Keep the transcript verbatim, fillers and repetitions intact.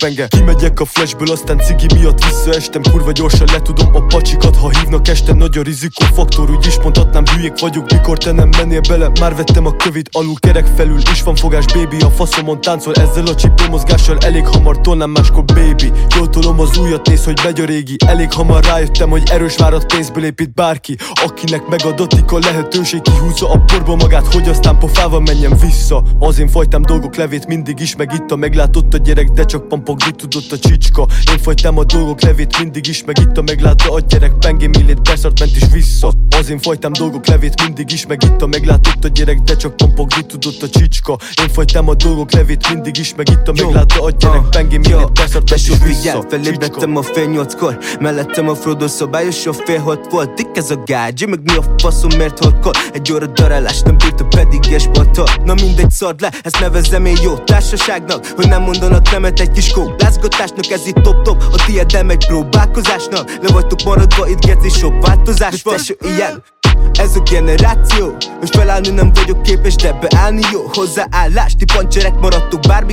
penge. Kimegyek a flashből, aztán cigi miatt visszaestem. Kurva gyorsan letudom a pacsikat, ha hívnak este. Nagy a rizikófaktor, úgyis mondhatnám hülyék vagyok, mikor te nem mennél bele. Már vettem a kövét alul, kerek felül is van fogás, baby. A faszomon táncol ezzel a csipő mozgással, elég hamar tolnám máskor, baby. Jól tolom az újat, néz, hogy megy a régi. Elég hamar rájöttem, hogy erős várat pénzből épít bárki, akinek megadatik a lehetőség, kihúzza a porba magát, hogy aztán pofával menjen vissza. Az én fajtám dolgok levét mindig is megitta. Meglátott a gyerek, de csak pampogni tudott a csicska. Én fajtám a dolgok levét mindig is megitta. Meglátta a gyerek, pengém illét beszart, ment is vissza. Az én fajtám dolgok levét mindig is megitta. Meglátott a gyerek, de csak pampogni tudott a csicska. Én fajtám a dolgok levét mindig is megitta. Meglátta a gyerek, pengém illét beszart, ment is vissza. Felébredtem a fél nyolckor, mellettem a Frodo szobályos, a fél hat volt. Dik ez a gágyi, meg mi a faszom, mert holtkor egy óra darálás nem bírta, pedig esboltól. Na mindegy, szord le, ezt nevezem én jó társaságnak, hogy nem mondanak nemet egy kis kóblázgatásnak. Ez itt top-top, a tiéddel megy próbálkozásnak. Le vagytok maradva, itt geci sok változás van. Ilyen, ez a generáció, most felállni nem vagyok képes, de beállni jó hozzáállás. Ti pancserek maradtok, bármi